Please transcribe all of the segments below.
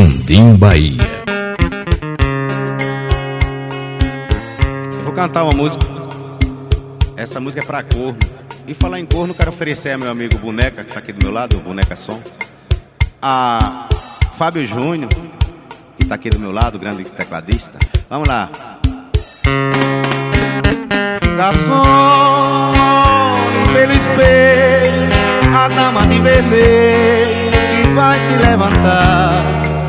Landim Bahia. Eu vou cantar uma música. Essa música é pra corno. E falar em corno, quero oferecer a meu amigo Boneca, que tá aqui do meu lado, o Boneca Som. A Fábio Júnior, que tá aqui do meu lado, o grande tecladista. Vamos lá. Garçom, pelo espelho, a dama de vermelho que vai se levantar.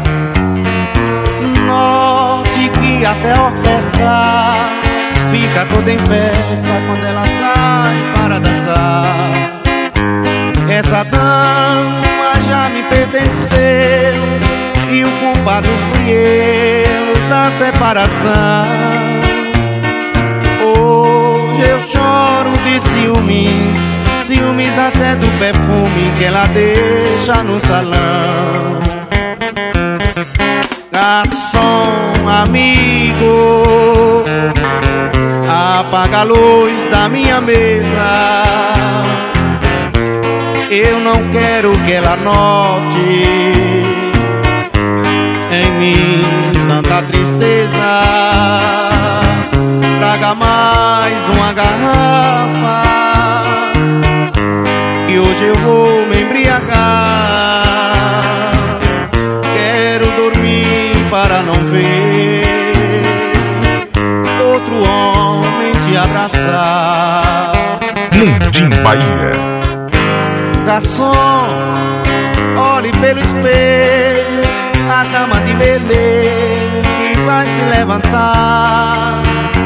Note que até a orquestra fica toda em festa quando ela sai para dançar. Essa dama já me pertenceu e o culpado fui eu da separação. Hoje eu choro de ciúmes, ciúmes até do perfume que ela deixa no salão. Garçom, amigo, apaga a luz da minha mesa. Eu não quero que ela note em mim tanta tristeza. Traga mais uma garrafa que hoje eu vou me embriagar. Quero dormir para não ver outro homem te abraçar. Landim Bahia. Garçom, olhe pelo espelho, a dama de vermelho que vai se levantar.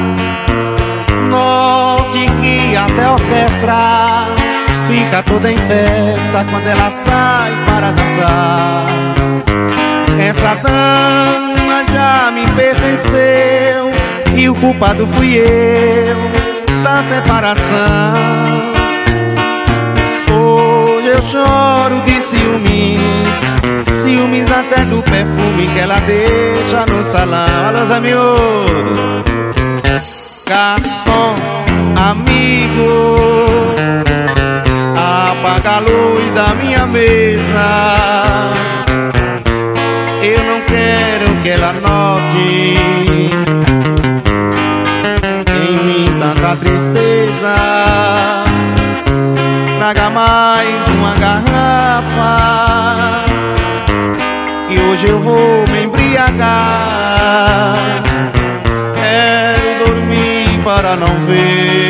Note que até a orquestra fica toda em festa quando ela sai para dançar. Essa dama já me pertenceu e o culpado fui eu da separação. Hoje eu choro de ciúmes, ciúmes até do perfume que ela deixa no salão. Alô, amigos. Garçom, amigo, apaga a luz da minha mesa. Eu não quero que ela note em mim tanta tristeza. Traga mais uma garrafa e hoje eu vou me embriagar. Quero dormir para não ver